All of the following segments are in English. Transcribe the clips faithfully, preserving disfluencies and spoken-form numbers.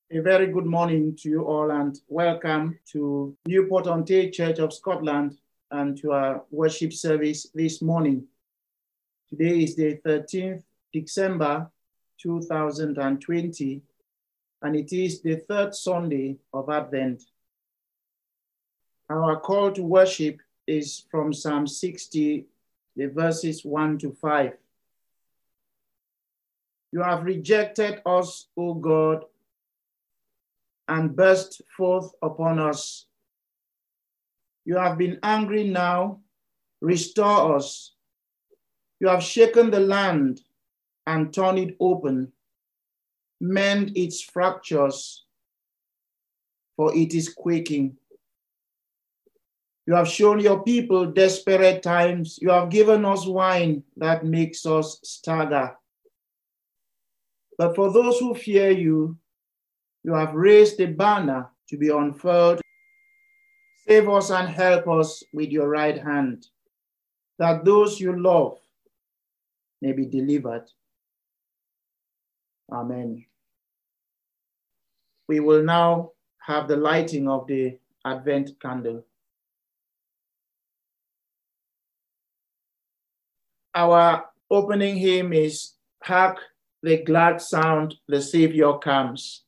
A very good morning to you all and welcome to Newport-on-Tay Church of Scotland and to our worship service this morning. Today is the thirteenth of December two thousand twenty and it is the third Sunday of Advent. Our call to worship is from Psalm sixty, the verses one to five. You have rejected us, O God, and burst forth upon us. You have been angry now, restore us. You have shaken the land and torn it open. Mend its fractures, for it is quaking. You have shown your people desperate times. You have given us wine that makes us stagger. But for those who fear you, you have raised a banner to be unfurled. Save us and help us with your right hand, that those you love may be delivered. Amen. We will now have the lighting of the Advent candle. Our opening hymn is Hark the Glad Sound, the Savior Comes.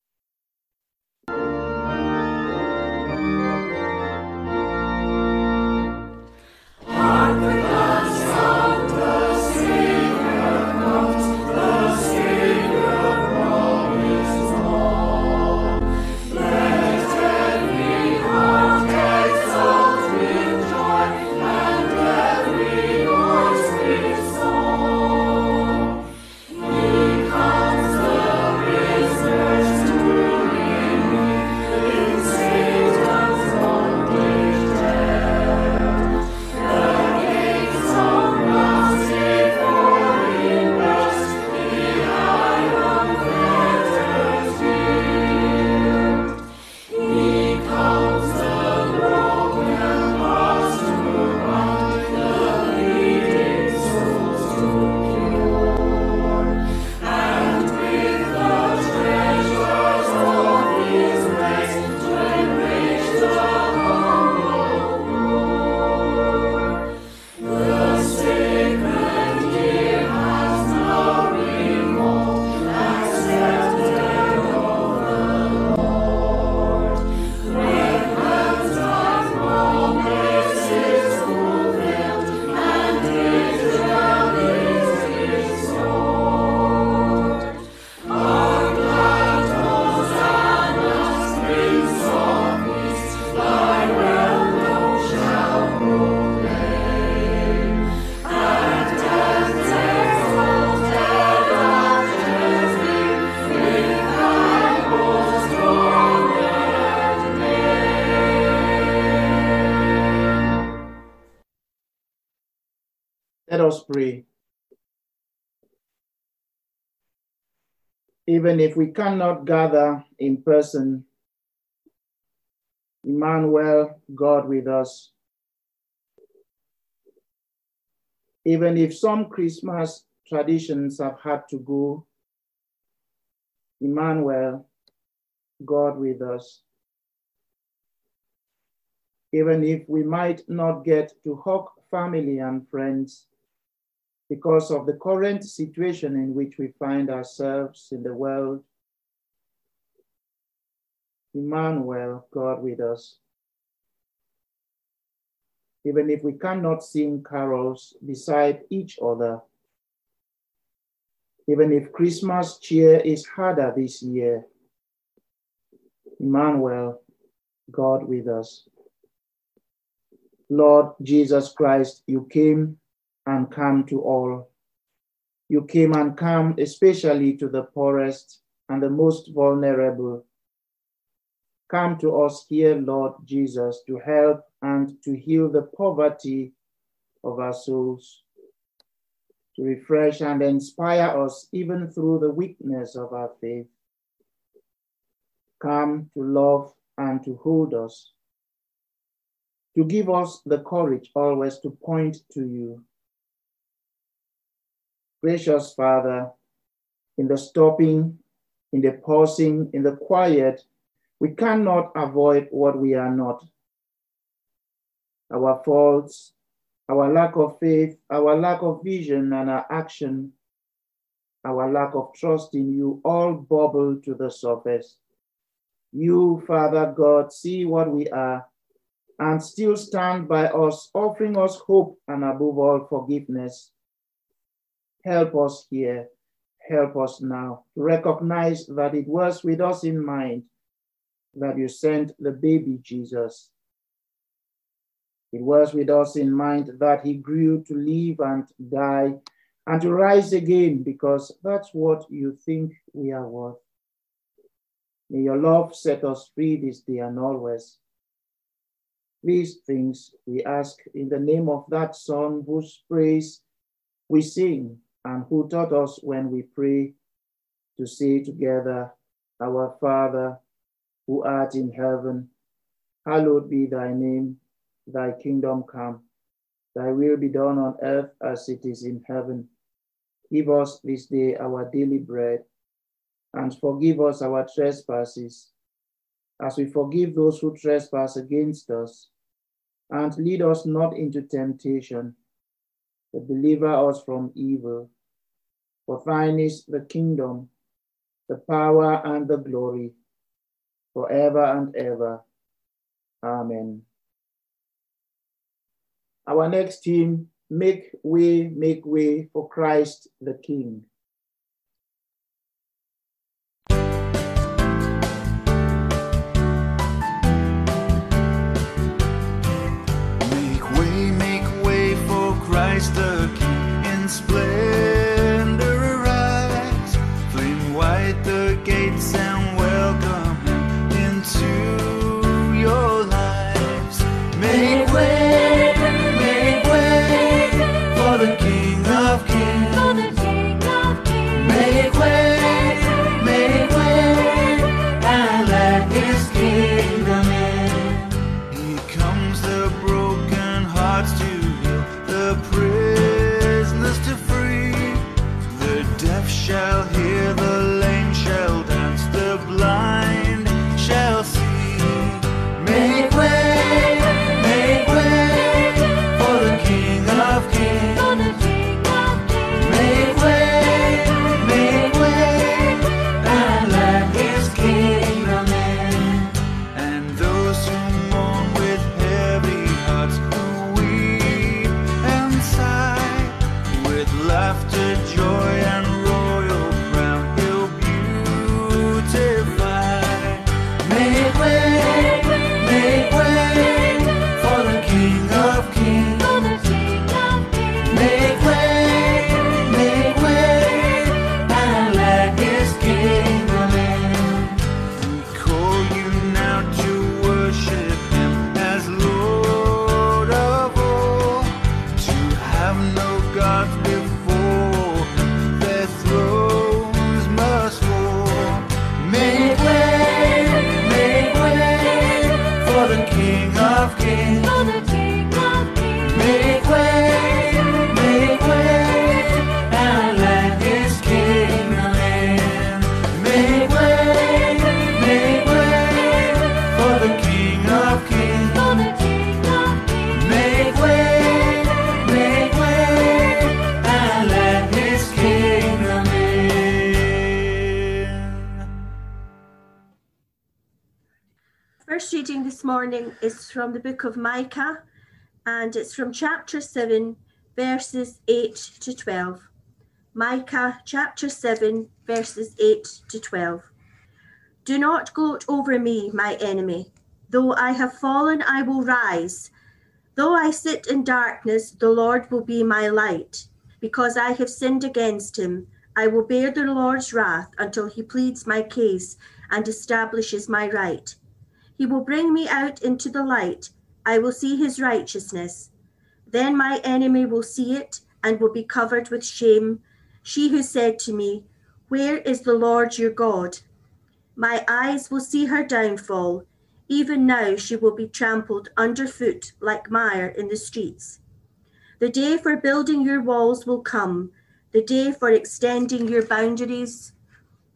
Let us pray. Even if we cannot gather in person, Emmanuel, God with us. Even if some Christmas traditions have had to go, Emmanuel, God with us. Even if we might not get to hug family and friends, because of the current situation in which we find ourselves in the world, Emmanuel, God with us. Even if we cannot sing carols beside each other, even if Christmas cheer is harder this year, Emmanuel, God with us. Lord Jesus Christ, you came and come to all. You came and come especially to the poorest and the most vulnerable. Come to us here, Lord Jesus, to help and to heal the poverty of our souls, to refresh and inspire us even through the weakness of our faith. Come to love and to hold us, to give us the courage always to point to you. Gracious Father, in the stopping In the pausing, in the quiet, we cannot avoid what we are not. Our faults, our lack of faith, our lack of vision and our action, our lack of trust in you all bubble to the surface. You, Father God, see what we are and still stand by us, offering us hope and above all forgiveness. Help us here, help us now to recognize that it was with us in mind that you sent the baby Jesus. It was with us in mind that he grew to live and die and to rise again, because that's what you think we are worth. May your love set us free this day and always. These things we ask in the name of that Son whose praise we sing and who taught us when we pray to say together, Our Father, who art in heaven, hallowed be thy name, thy kingdom come, thy will be done on earth as it is in heaven. Give us this day our daily bread, and forgive us our trespasses, as we forgive those who trespass against us. And lead us not into temptation, but deliver us from evil. For thine is the kingdom, the power, and the glory, forever and ever. Amen. Our next hymn, Make Way, Make Way for Christ the King. Christ the King in splendor arise, flame white the gates and welcome him into your lives. Make way, make way for the King of Kings. For the King of Kings. Make way, make way, and let his kingdom in. He comes the broken hearts to the prisoners to free, the deaf shall hear, the lame shall dance, the blind shall see. Make way, make way for the King of Kings. For the King of Kings. Make way, make way, and let his kingdom in. And those who mourn with heavy hearts, laughter, joy, and royal crown he'll beautify. Make way, make way for the King of Kings. For the King of Kings. Make way, make way, and let his kingdom in. We call you now to worship him as Lord of all, to have no gods before King. For the King of Kings. Make way, make way, and let his kingdom in. Make way, make way for the King of Kings. For the King of Kings. Make way, make way, and let his kingdom in. First reading this morning is from the book of Micah, and it's from chapter seven, verses eight to twelve. Micah chapter seven, verses eight to twelve. Do not gloat over me, my enemy. Though I have fallen, I will rise. Though I sit in darkness, the Lord will be my light. Because I have sinned against him, I will bear the Lord's wrath until he pleads my case and establishes my right. He will bring me out into the light. I will see his righteousness. Then my enemy will see it and will be covered with shame. She who said to me, Where is the Lord your God? My eyes will see her downfall. Even now she will be trampled underfoot like mire in the streets. The day for building your walls will come, the day for extending your boundaries.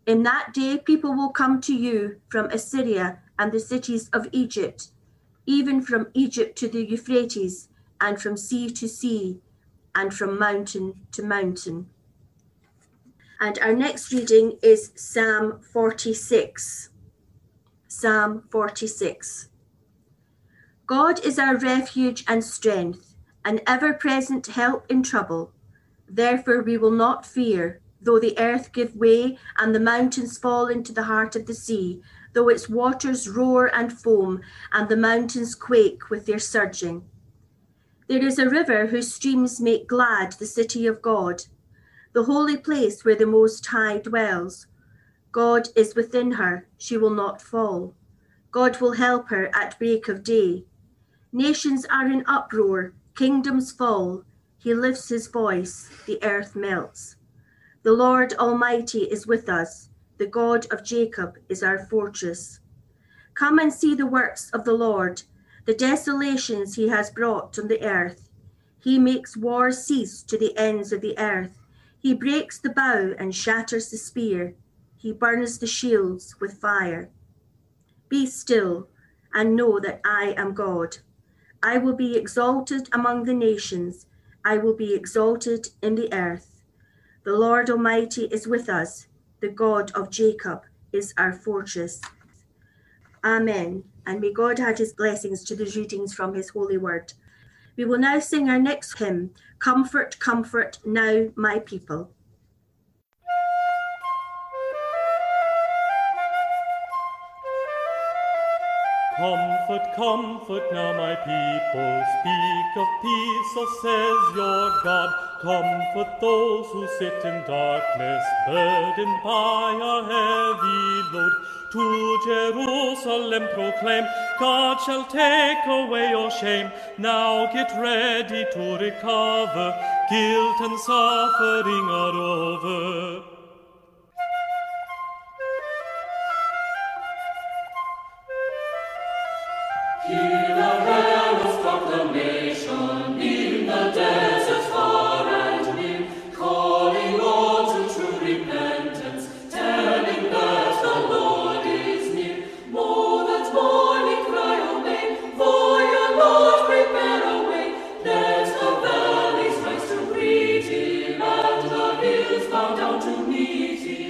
In that day, people will come to you from Assyria and the cities of Egypt, even from Egypt to the Euphrates, and from sea to sea, and from mountain to mountain. And our next reading is Psalm forty-six. Psalm forty-six. God is our refuge and strength, an ever-present help in trouble. Therefore we will not fear, though the earth give way and the mountains fall into the heart of the sea, though its waters roar and foam and the mountains quake with their surging. There is a river whose streams make glad the city of God, the holy place where the Most High dwells. God is within her, she will not fall. God will help her at break of day. Nations are in uproar, kingdoms fall. He lifts his voice, the earth melts. The Lord Almighty is with us. The God of Jacob is our fortress. Come and see the works of the Lord, the desolations he has brought on the earth. He makes war cease to the ends of the earth. He breaks the bow and shatters the spear. He burns the shields with fire. Be still and know that I am God. I will be exalted among the nations. I will be exalted in the earth. The Lord Almighty is with us. The God of Jacob is our fortress. Amen. And may God add his blessings to the readings from his holy word. We will now sing our next hymn, Comfort, Comfort, Now My People. Comfort, comfort now my people, speak of peace, so says your God. Comfort those who sit in darkness, burdened by a heavy load. To Jerusalem proclaim, God shall take away your shame. Now get ready to recover, guilt and suffering are over. Hear the herald's proclamation in the deserts far and near, calling all to true repentance, telling that the Lord is near. More that morning cry obey, for your Lord prepare a way. Let the valleys rise to greet him, and the hills bow down to meet him.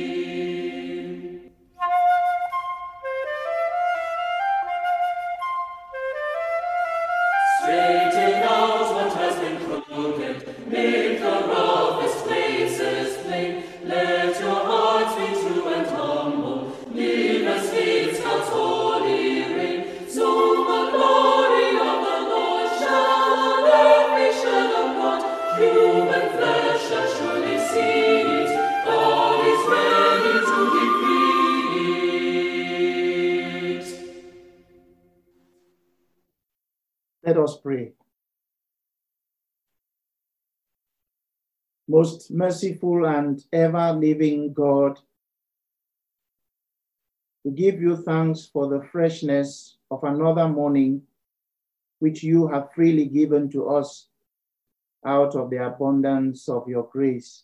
Straighten out what has been crooked, make the roughest places plain. Let your hearts be true and humble, live as faith's God's holy reign. Soon the glory of the Lord shall on earth be shed abroad. Human flesh shall surely see it, God is ready to decree it. Let us pray. Most merciful and ever-living God, we give you thanks for the freshness of another morning which you have freely given to us out of the abundance of your grace.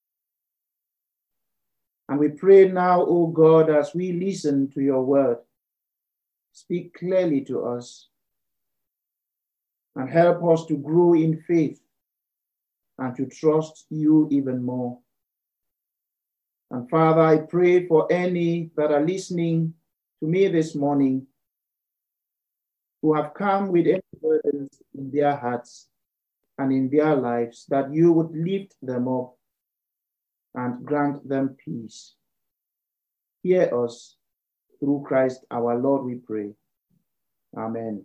And we pray now, O God, as we listen to your word, speak clearly to us and help us to grow in faith and to trust you even more. And Father, I pray for any that are listening to me this morning who have come with any burdens in their hearts and in their lives, that you would lift them up and grant them peace. Hear us through Christ our Lord, we pray. Amen.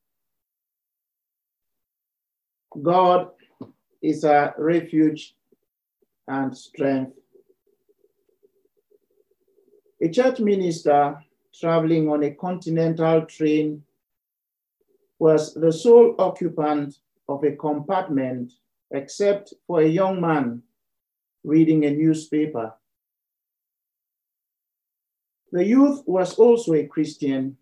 God is a refuge and strength. A church minister traveling on a continental train was the sole occupant of a compartment except for a young man reading a newspaper. The youth was also a Christian,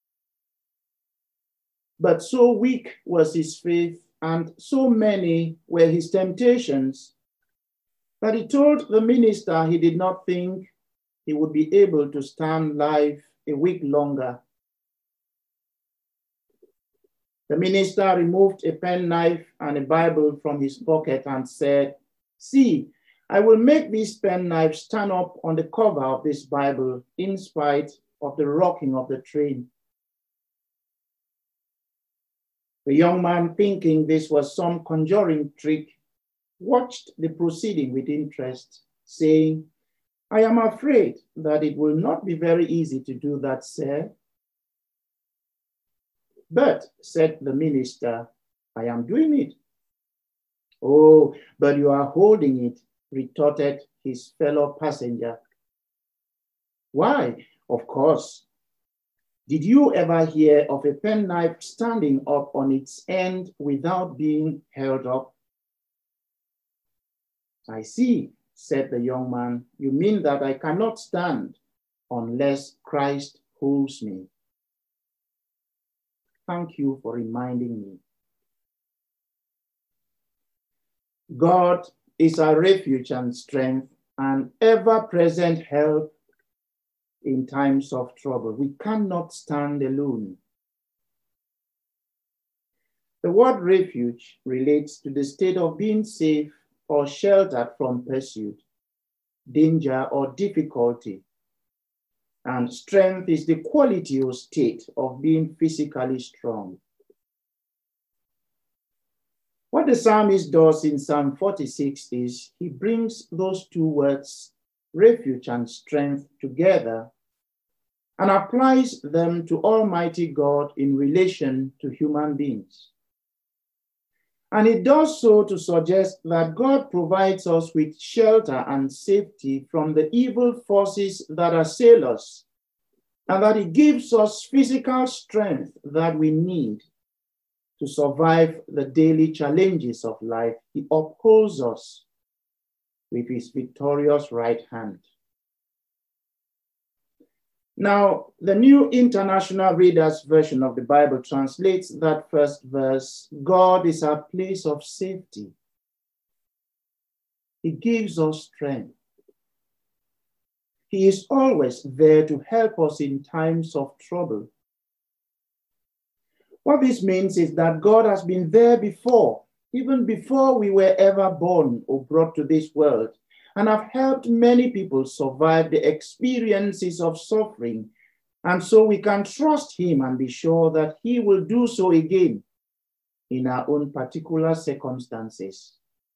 but so weak was his faith and so many were his temptations that he told the minister he did not think he would be able to stand life a week longer. The minister removed a penknife and a Bible from his pocket and said, "See, I will make this penknife stand up on the cover of this Bible in spite of the rocking of the train." The young man, thinking this was some conjuring trick, watched the proceeding with interest, saying, "I am afraid that it will not be very easy to do that, sir." "But," said the minister, "I am doing it." "Oh, but you are holding it," retorted his fellow passenger. "Why, of course. Did you ever hear of a penknife standing up on its end without being held up?" "I see," said the young man. "You mean that I cannot stand unless Christ holds me. Thank you for reminding me." God is our refuge and strength and ever-present help in times of trouble. We cannot stand alone. The word refuge relates to the state of being safe or sheltered from pursuit, danger, or difficulty. And strength is the quality or state of being physically strong. What the psalmist does in Psalm forty-six is he brings those two words, refuge and strength, together and applies them to Almighty God in relation to human beings. And it does so to suggest that God provides us with shelter and safety from the evil forces that assail us, and that he gives us physical strength that we need to survive the daily challenges of life. He upholds us with his victorious right hand. Now, the New International Reader's Version of the Bible translates that first verse, God is our place of safety. He gives us strength. He is always there to help us in times of trouble. What this means is that God has been there before, even before we were ever born or brought to this world, and have helped many people survive the experiences of suffering. And so we can trust him and be sure that he will do so again in our own particular circumstances.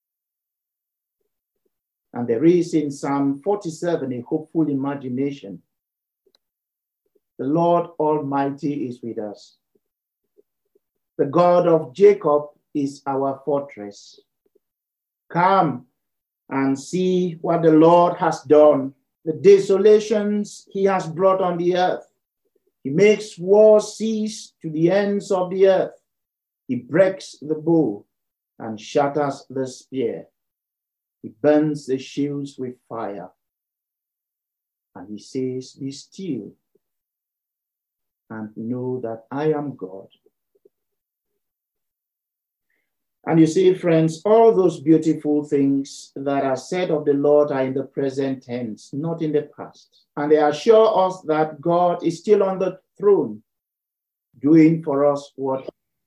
And there is in Psalm forty-seven a hopeful imagination. The Lord Almighty is with us. The God of Jacob is our fortress. Come and see what the Lord has done, the desolations he has brought on the earth. He makes war cease to the ends of the earth. He breaks the bow and shatters the spear. He burns the shields with fire. And he says, "Be still and know that I am God." And you see, friends, all those beautiful things that are said of the Lord are in the present tense, not in the past. And they assure us that God is still on the throne, doing for us what.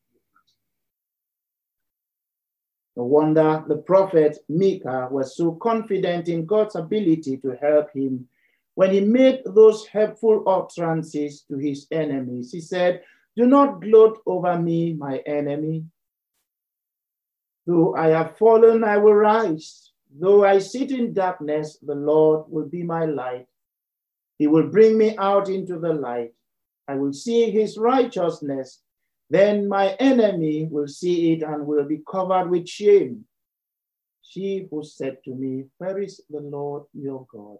No wonder the prophet Micah was so confident in God's ability to help him when he made those helpful utterances to his enemies. He said, "Do not gloat over me, my enemy. Though I have fallen, I will rise. Though I sit in darkness, the Lord will be my light. He will bring me out into the light. I will see his righteousness. Then my enemy will see it and will be covered with shame. She who said to me, 'Where is the Lord your God?'"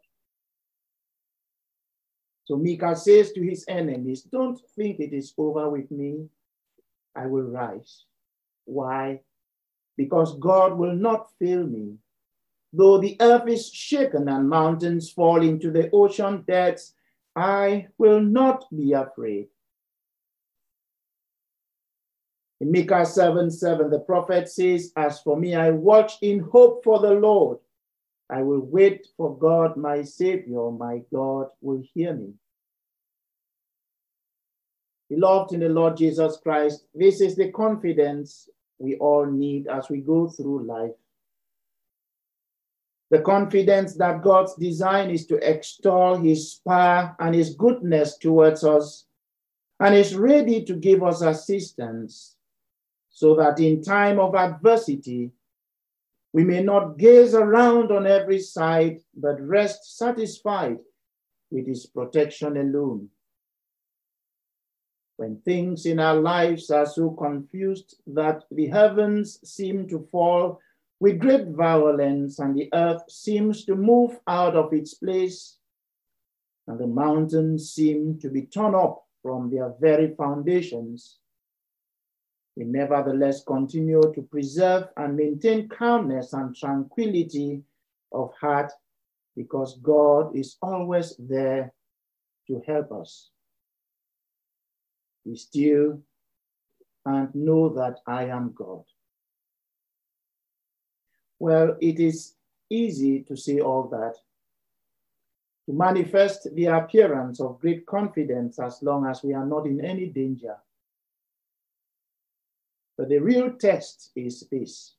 So Micah says to his enemies, "Don't think it is over with me. I will rise." Why? Because God will not fail me. Though the earth is shaken and mountains fall into the ocean depths, I will not be afraid. In Micah seven seven, the prophet says, "As for me, I watch in hope for the Lord. I will wait for God, my Savior. My God will hear me. Beloved in the Lord Jesus Christ, this is the confidence we all need as we go through life. The confidence that God's design is to extol his power and his goodness towards us, and is ready to give us assistance, so that in time of adversity, we may not gaze around on every side, but rest satisfied with his protection alone. When things in our lives are so confused that the heavens seem to fall with great violence and the earth seems to move out of its place, and the mountains seem to be torn up from their very foundations, we nevertheless continue to preserve and maintain calmness and tranquility of heart, because God is always there to help us. Be still and know that I am God. Well, it is easy to say all that, to manifest the appearance of great confidence as long as we are not in any danger. But the real test is this.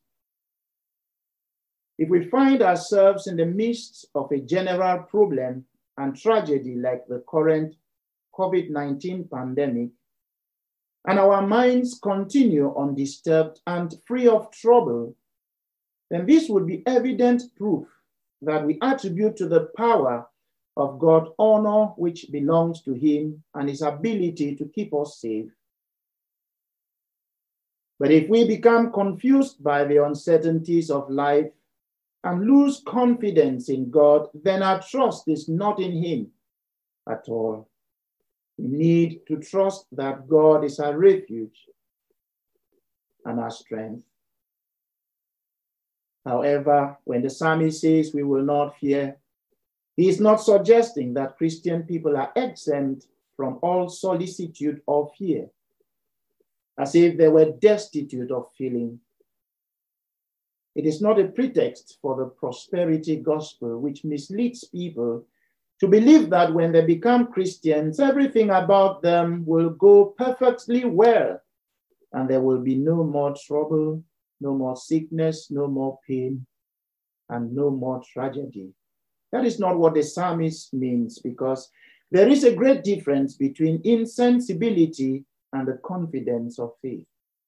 If we find ourselves in the midst of a general problem and tragedy like the current COVID nineteen pandemic, and our minds continue undisturbed and free of trouble, then this would be evident proof that we attribute to the power of God honor which belongs to him and his ability to keep us safe. But if we become confused by the uncertainties of life and lose confidence in God, then our trust is not in him at all. We need to trust that God is our refuge and our strength. However, when the psalmist says we will not fear, he is not suggesting that Christian people are exempt from all solicitude or fear, as if they were destitute of feeling. It is not a pretext for the prosperity gospel, which misleads people to believe that when they become Christians, everything about them will go perfectly well, and there will be no more trouble, no more sickness, no more pain, and no more tragedy. That is not what the psalmist means, because there is a great difference between insensibility and the confidence of faith.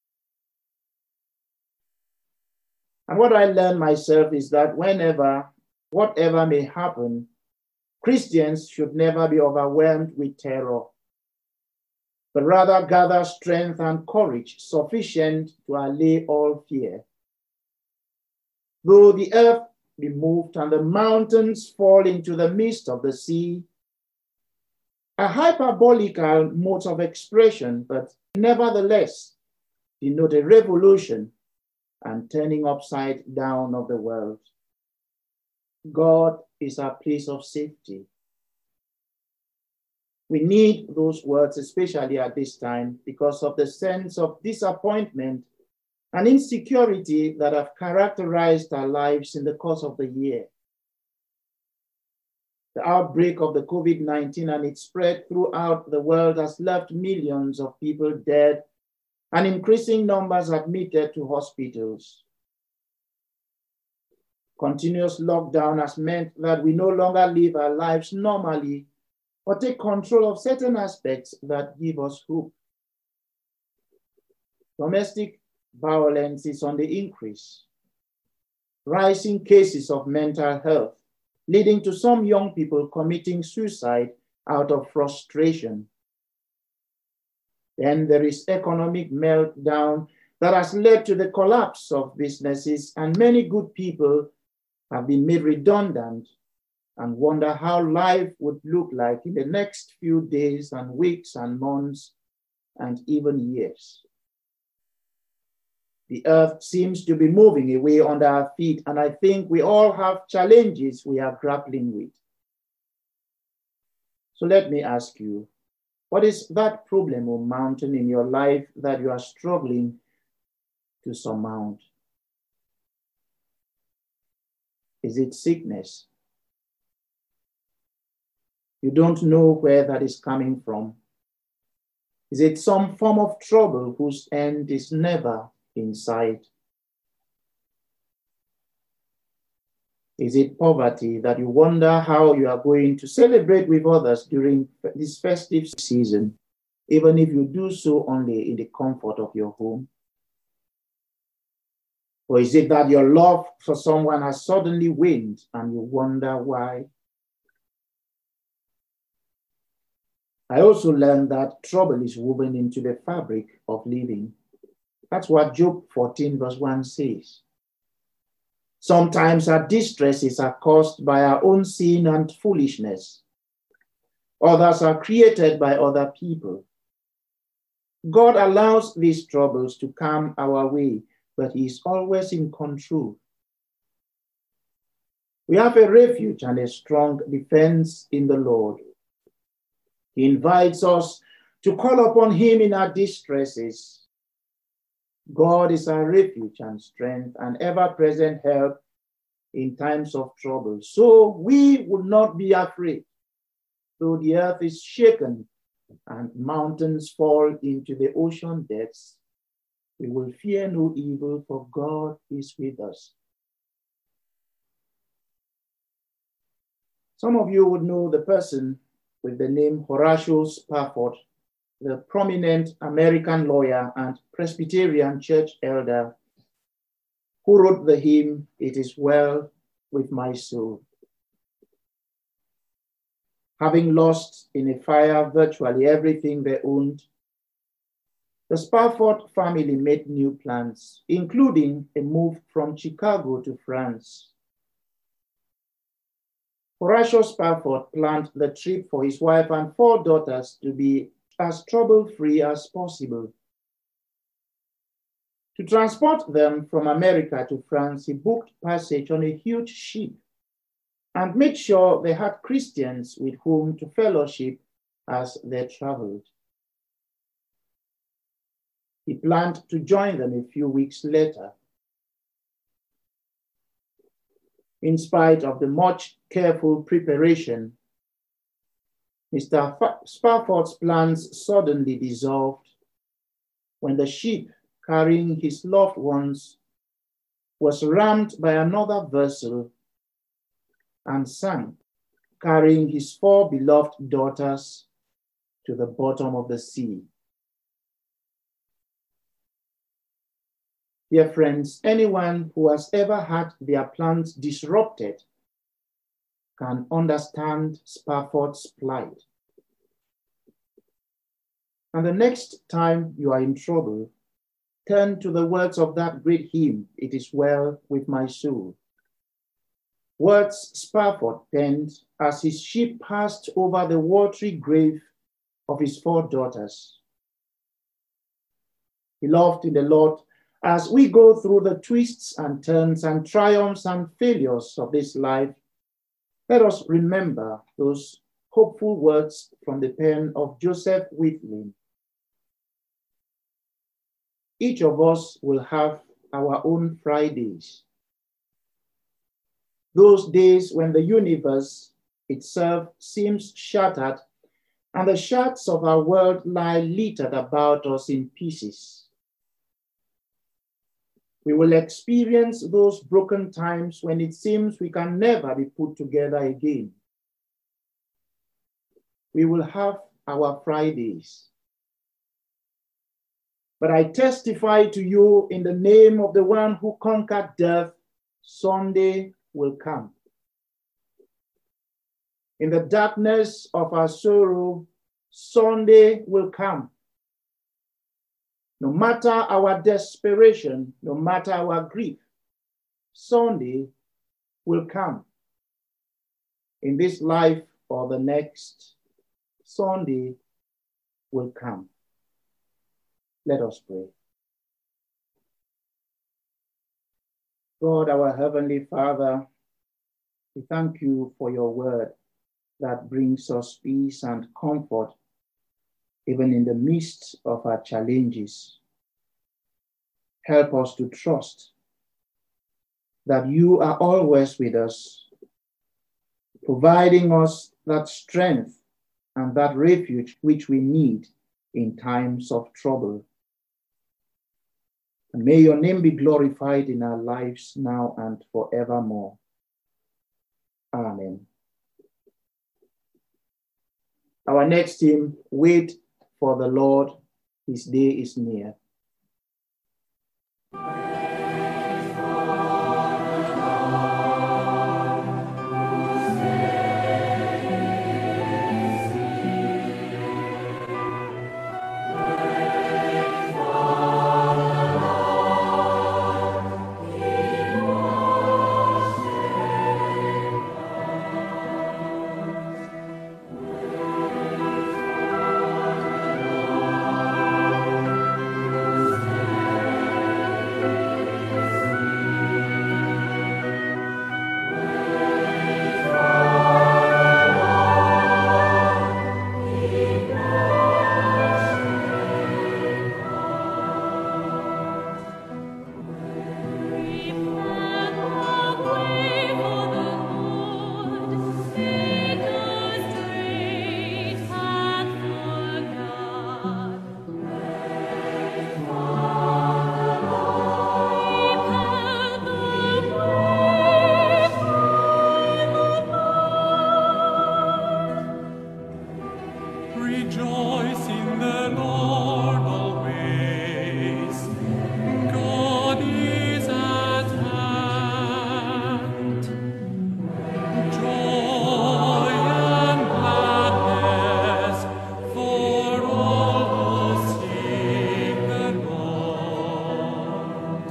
And what I learned myself is that whenever, whatever may happen, Christians should never be overwhelmed with terror, but rather gather strength and courage sufficient to allay all fear. Though the earth be moved and the mountains fall into the midst of the sea, a hyperbolical mode of expression, but nevertheless denote a revolution and turning upside down of the world. God is our place of safety. We need those words, especially at this time, because of the sense of disappointment and insecurity that have characterized our lives in the course of the year. The outbreak of the COVID nineteen and its spread throughout the world has left millions of people dead and increasing numbers admitted to hospitals. Continuous lockdown has meant that we no longer live our lives normally or take control of certain aspects that give us hope. Domestic violence is on the increase. Rising cases of mental health, leading to some young people committing suicide out of frustration. Then there is economic meltdown that has led to the collapse of businesses, and many good people have been made redundant and wonder how life would look like in the next few days and weeks and months and even years. The earth seems to be moving away under our feet, and I think we all have challenges we are grappling with. So let me ask you, what is that problem or mountain in your life that you are struggling to surmount? Is it sickness? You don't know where that is coming from. Is it some form of trouble whose end is never in sight? Is it poverty that you wonder how you are going to celebrate with others during this festive season, even if you do so only in the comfort of your home? Or is it that your love for someone has suddenly waned and you wonder why? I also learned that trouble is woven into the fabric of living. That's what Job fourteen verse one says. Sometimes our distresses are caused by our own sin and foolishness. Others are created by other people. God allows these troubles to come our way, but he is always in control. We have a refuge and a strong defense in the Lord. He invites us to call upon him in our distresses. God is our refuge and strength and ever-present help in times of trouble. So we would not be afraid, though the earth is shaken and mountains fall into the ocean depths. We will fear no evil, for God is with us. Some of you would know the person with the name Horatio Spafford, the prominent American lawyer and Presbyterian church elder who wrote the hymn, "It Is Well With My Soul." Having lost in a fire virtually everything they owned, the Spafford family made new plans, including a move from Chicago to France. Horatio Spafford planned the trip for his wife and four daughters to be as trouble-free as possible. To transport them from America to France, he booked passage on a huge ship and made sure they had Christians with whom to fellowship as they traveled. He planned to join them a few weeks later. In spite of the much careful preparation, Mister Spafford's plans suddenly dissolved when the ship carrying his loved ones was rammed by another vessel and sank, carrying his four beloved daughters to the bottom of the sea. Dear friends, anyone who has ever had their plans disrupted can understand Spafford's plight. And the next time you are in trouble, turn to the words of that great hymn, "It Is Well With My Soul." Words Spafford penned as his ship passed over the watery grave of his four daughters. Beloved in the Lord, as we go through the twists and turns and triumphs and failures of this life, let us remember those hopeful words from the pen of Joseph Whitman. Each of us will have our own Fridays. Those days when the universe itself seems shattered and the shards of our world lie littered about us in pieces. We will experience those broken times when it seems we can never be put together again. We will have our Fridays. But I testify to you in the name of the one who conquered death, Sunday will come. In the darkness of our sorrow, Sunday will come. No matter our desperation, no matter our grief, Sunday will come. In this life or the next, Sunday will come. Let us pray. God, our Heavenly Father, we thank you for your word that brings us peace and comfort even in the midst of our challenges. Help us to trust that you are always with us, providing us that strength and that refuge which we need in times of trouble. And may your name be glorified in our lives now and forevermore. Amen. Our next hymn, Wait for the Lord, his day is near. Rejoice in the Lord always. God is at hand. Joy and gladness for all who seek the Lord.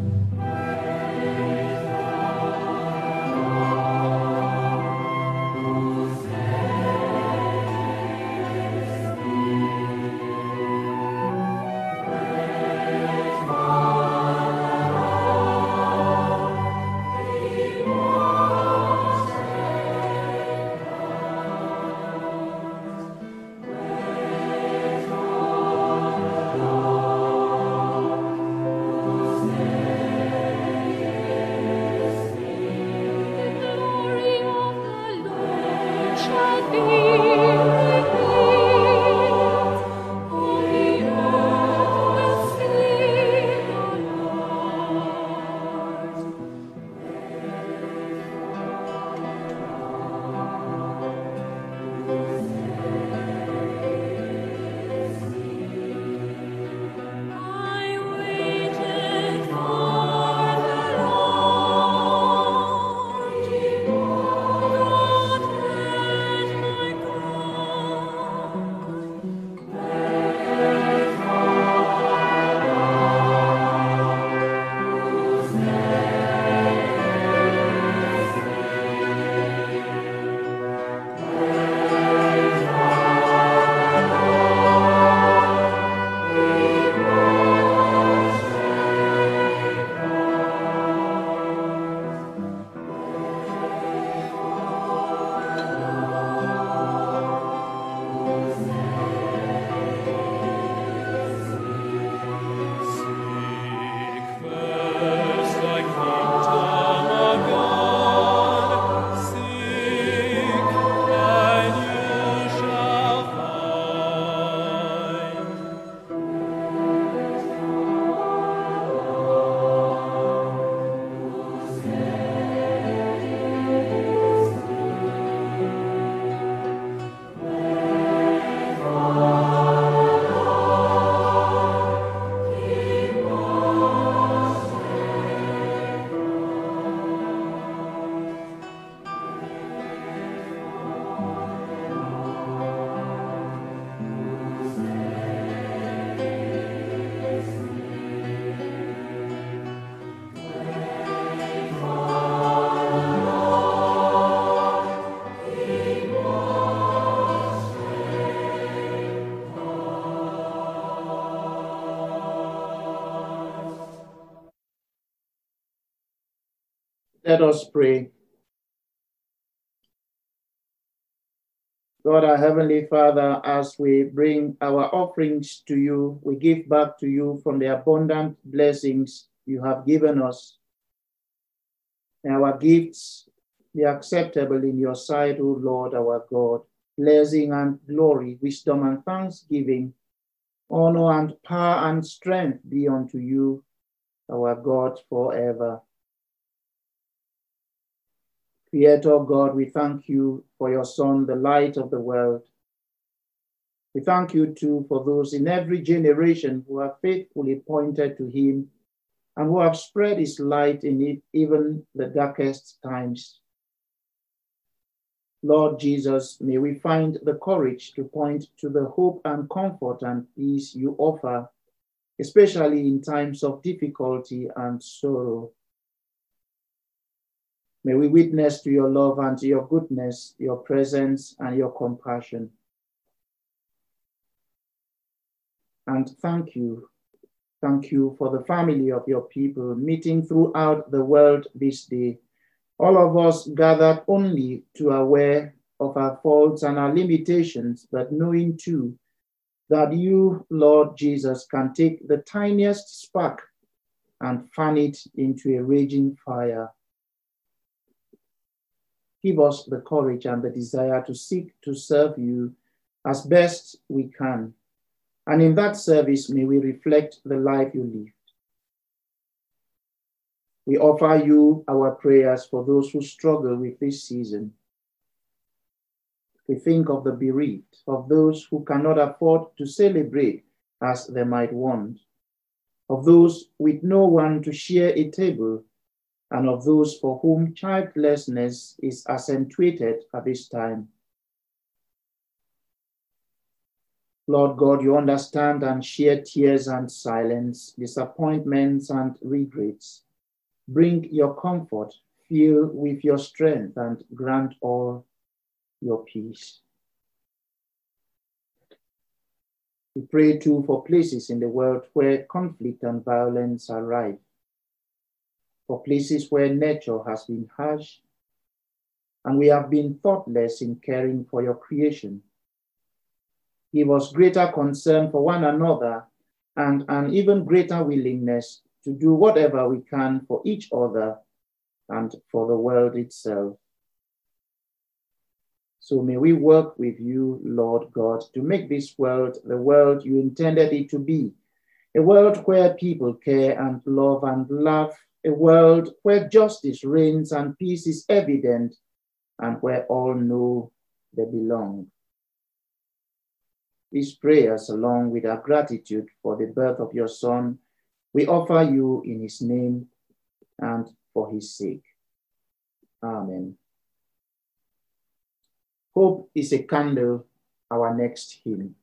Let us pray. God, our Heavenly Father, as we bring our offerings to you, we give back to you from the abundant blessings you have given us. May our gifts be acceptable in your sight, O Lord our God. Blessing and glory, wisdom and thanksgiving, honor and power and strength be unto you, our God, forever. Creator God, we thank you for your Son, the light of the world. We thank you too for those in every generation who have faithfully pointed to him and who have spread his light in it, even the darkest times. Lord Jesus, may we find the courage to point to the hope and comfort and peace you offer, especially in times of difficulty and sorrow. May we witness to your love and to your goodness, your presence and your compassion. And thank you. Thank you for the family of your people meeting throughout the world this day. All of us gathered only to aware of our faults and our limitations, but knowing too that you, Lord Jesus, can take the tiniest spark and fan it into a raging fire. Give us the courage and the desire to seek to serve you as best we can. And in that service, may we reflect the life you lived. We offer you our prayers for those who struggle with this season. We think of the bereaved, of those who cannot afford to celebrate as they might want, of those with no one to share a table, and of those for whom childlessness is accentuated at this time. Lord God, you understand and share tears and silence, disappointments and regrets. Bring your comfort, fill with your strength, and grant all your peace. We pray too for places in the world where conflict and violence are rife, for places where nature has been harsh, and we have been thoughtless in caring for your creation. Give us greater concern for one another and an even greater willingness to do whatever we can for each other and for the world itself. So may we work with you, Lord God, to make this world the world you intended it to be, a world where people care and love and laugh, a world where justice reigns and peace is evident, and where all know they belong. These prayers, along with our gratitude for the birth of your Son, we offer you in his name and for his sake. Amen. Hope is a candle, our next hymn.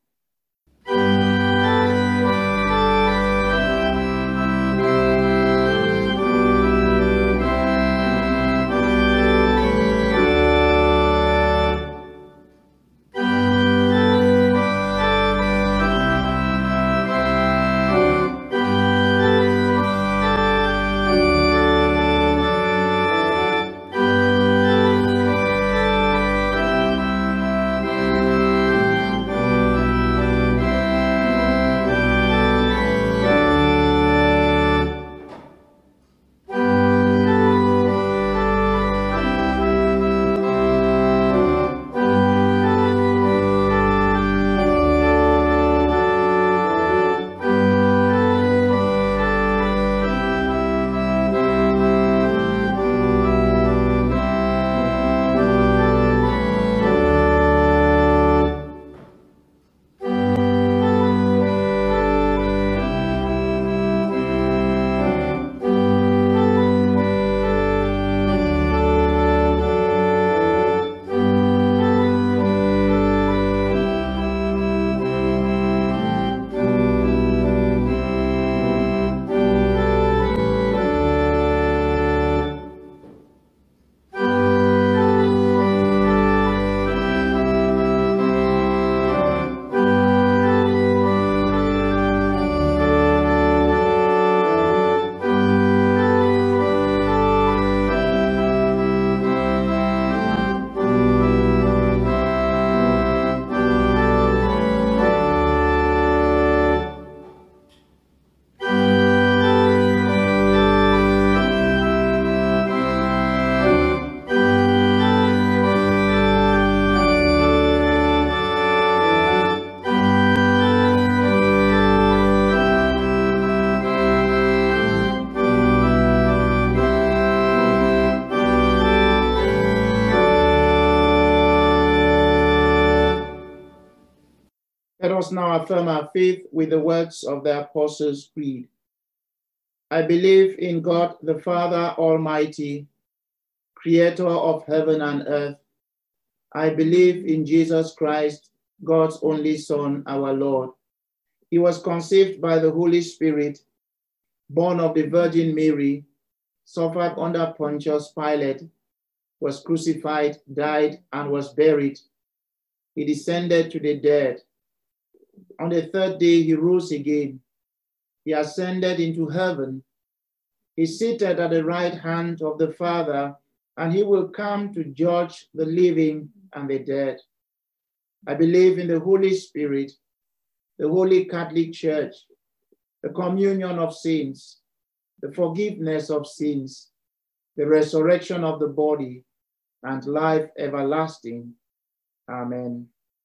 us now affirm our faith with the words of the Apostles' Creed. I believe in God, the Father Almighty, creator of heaven and earth. I believe in Jesus Christ, God's only Son, our Lord. He was conceived by the Holy Spirit, born of the Virgin Mary, suffered under Pontius Pilate, was crucified, died, and was buried. He descended to the dead. On the third day, he rose again. He ascended into heaven. He is seated at the right hand of the Father, and he will come to judge the living and the dead. I believe in the Holy Spirit, the Holy Catholic Church, the communion of saints, the forgiveness of sins, the resurrection of the body, and life everlasting. Amen.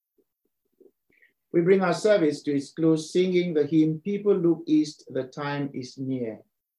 We bring our service to its close, singing the hymn, People Look East, the Time is Near.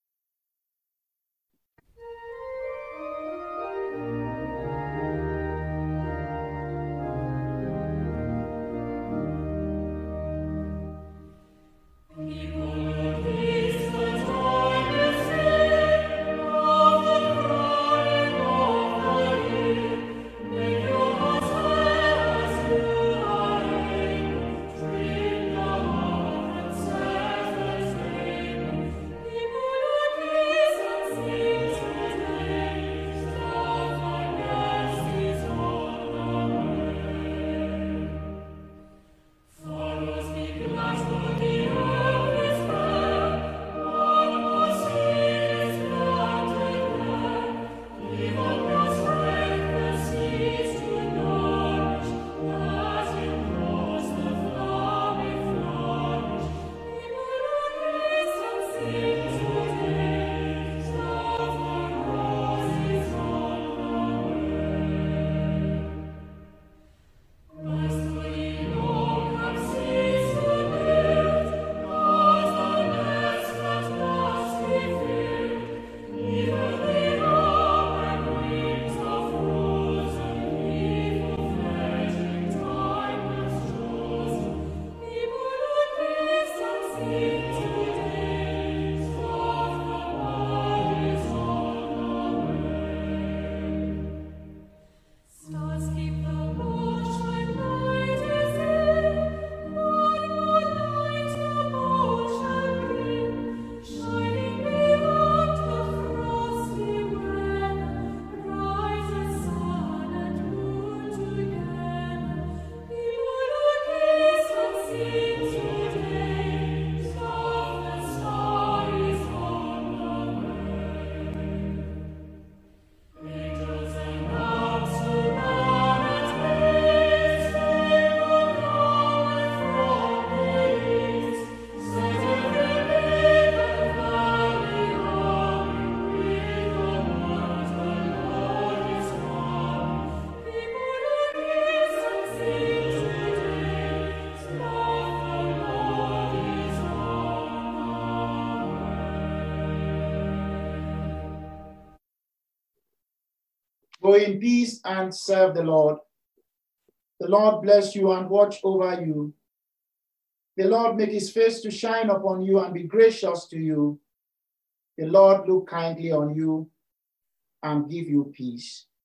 Go in peace and serve the Lord. The Lord bless you and watch over you. The Lord make his face to shine upon you and be gracious to you. The Lord look kindly on you and give you peace.